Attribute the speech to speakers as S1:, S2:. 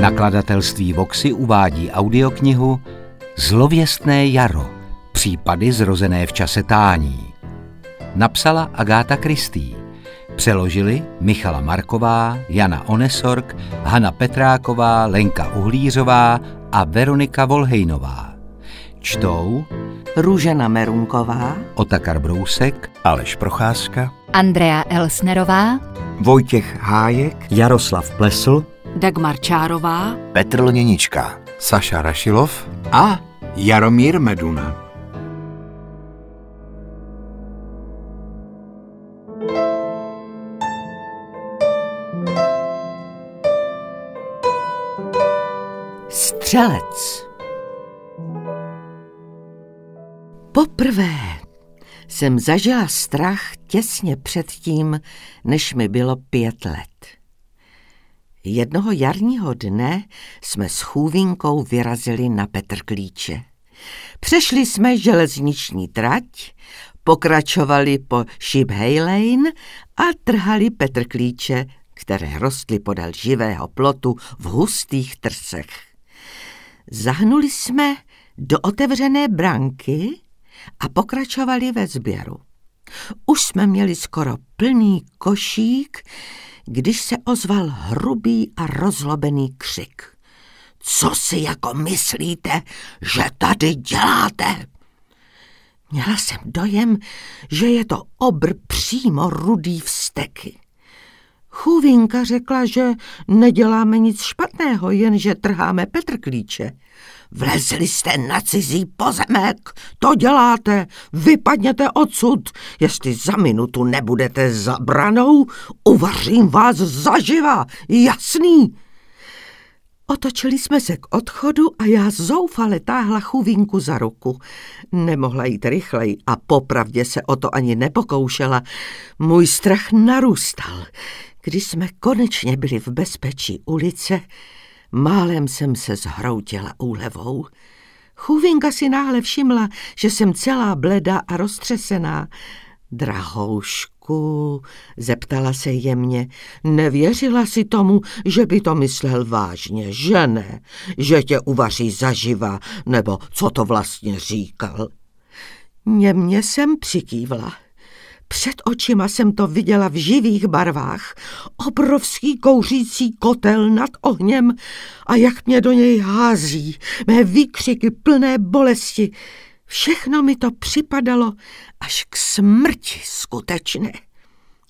S1: Nakladatelství Voxy uvádí audioknihu Zlověstné jaro. Případy zrozené v čase tání. Napsala Agáta Christie. Přeložili Michala Marková, Jana Onesorg, Hana Petráková, Lenka Uhlířová a Veronika Volhejnová. Čtou
S2: Růžena Merunková,
S1: Otakar Brousek,
S3: Aleš Procházka,
S4: Andrea Elsnerová,
S3: Vojtěch Hájek,
S5: Jaroslav Plesl,
S6: Dagmar Čárová,
S3: Petr Lněnička,
S7: Saša Rašilov a Jaromír Meduna.
S2: Střelec. Poprvé jsem zažila strach těsně předtím, než mi bylo 5 let. Jednoho jarního dne jsme s chůvinkou vyrazili na Petrklíče. Přešli jsme železniční trať, pokračovali po Shiphay Lane a trhali Petrklíče, které rostly podél živého plotu v hustých trsech. Zahnuli jsme do otevřené branky a pokračovali ve sběru. Už jsme měli skoro plný košík, když se ozval hrubý a rozlobený křik. Co si jako myslíte, že tady děláte? Měla jsem dojem, že je to obr přímo rudý vzteky. Chůvinka řekla, že neděláme nic špatného, jenže trháme Petrklíče. Vlezli jste na cizí pozemek, to děláte, vypadněte odsud. Jestli za minutu nebudete za branou, uvařím vás zaživa, jasný? Otočili jsme se k odchodu a já zoufale táhla chůvinku za ruku. Nemohla jít rychleji a popravdě se o to ani nepokoušela. Můj strach narůstal. Když jsme konečně byli v bezpečí ulice, málem jsem se zhroutila úlevou. Chůvinka si náhle všimla, že jsem celá bledá a roztřesená. Drahoušku, zeptala se jemně, nevěřila si tomu, že by to myslel vážně, že ne, že tě uvaří zaživa, nebo co to vlastně říkal? Němě jsem přikývla. Před očima jsem to viděla v živých barvách, obrovský kouřící kotel nad ohněm a jak mě do něj hází, mé výkřiky plné bolesti. Všechno mi to připadalo až k smrti skutečné.